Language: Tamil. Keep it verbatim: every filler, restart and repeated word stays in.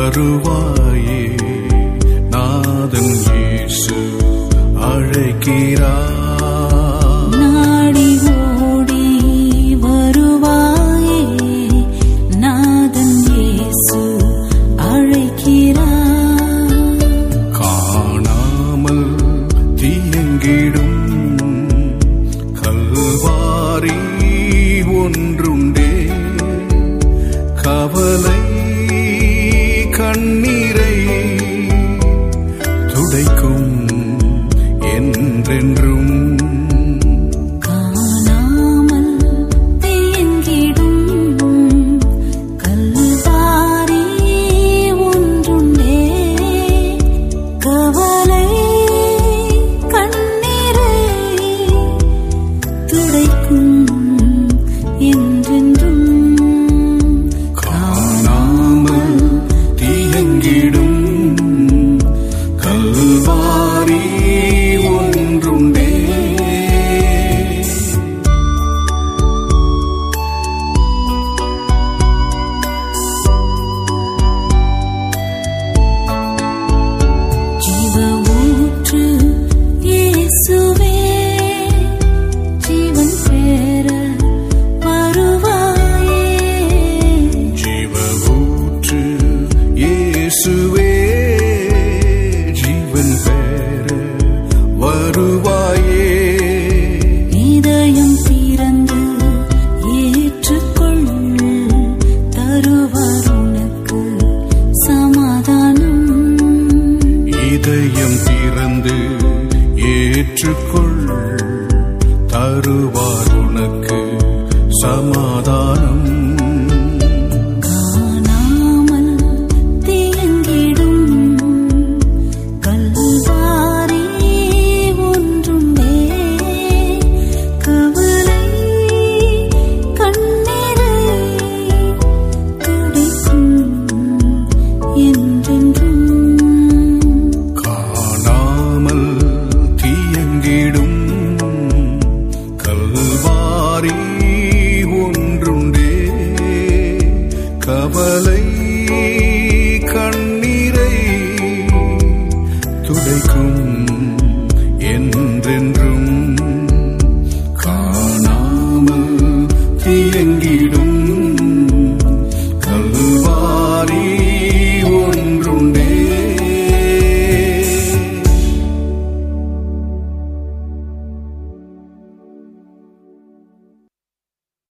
வருவாயே, நாதன் இயேசு அழைக்கிறார். நாடி ஓடி வருவாயே, நாதன் இயேசு அழைக்கிறார். காணாமல் தீயங்கிடும் கல்வாரி ஒன்றுண்டே, கவலை கண்ணீரை துடைக்கும் என்றென்றும். காணாமல் தேங்கிடும் கல்வாரி ஒன்றுண்டே, கவலை கண்ணீரை துடைக்கும் என்றென்றும். காணாமல் தீயங்கிடும் கல்வாரி ஒன்றுண்டே. ஜீவ ஊற்று இயேசுவே, ஜீவன் பெற வருவாயே. ஜீவ ஊற்று இயேசுவே, ஜீவன் பெற வருவாயே. இதயம் திறந்து ஏற்றுக்கொள், தருவார் உனக்கு சமாதானம். இதயம் திறந்து ஏற்றுக்கொள், தருவார் உனக்கு சமாதானம். காணாமல் தேங்கிடும் கல்வாரி ஒன்றுண்டே, கவலை கண்ணீரை துடைக்கும் என்றென்றும். காணாமல் தீயங்கிடும் கல்வாரி ஒன்றுண்டே, கவலை கண்ணீரை துடைக்கும் என்றென்றும்.